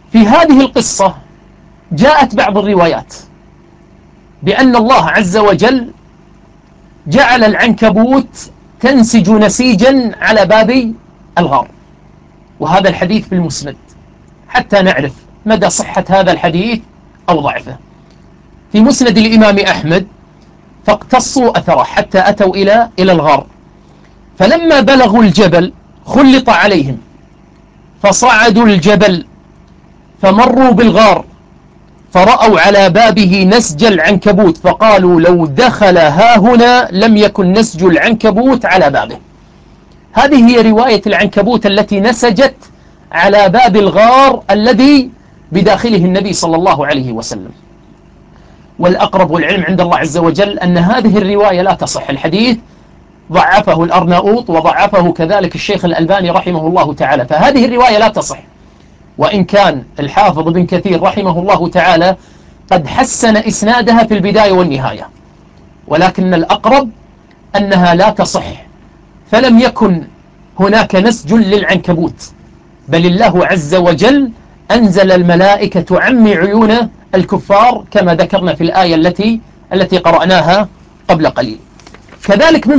في هذه القصة جاءت بعض الروايات بأن الله عز وجل جعل العنكبوت تنسج نسيجا على باب الغار، وهذا الحديث في المسند، حتى نعرف مدى صحة هذا الحديث أو ضعفه. في مسند الإمام أحمد: فاقتصوا أثره حتى أتوا إلى الغار، فلما بلغوا الجبل خلط عليهم، فصعدوا الجبل فمروا بالغار، فرأوا على بابه نسج العنكبوت، فقالوا لو دخل هاهنا لم يكن نسج العنكبوت على بابه. هذه هي رواية العنكبوت التي نسجت على باب الغار الذي بداخله النبي صلى الله عليه وسلم. والأقرب والعلم عند الله عز وجل أن هذه الرواية لا تصح. الحديث ضعفه الأرناؤوط وضعفه كذلك الشيخ الألباني رحمه الله تعالى، فهذه الرواية لا تصح. وإن كان الحافظ ابن كثير رحمه الله تعالى قد حسن إسنادها في البداية والنهاية، ولكن الأقرب أنها لا تصح، فلم يكن هناك نسج للعنكبوت، بل الله عز وجل أنزل الملائكة تعمي عيون الكفار كما ذكرنا في الآية التي قرأناها قبل قليل. كذلك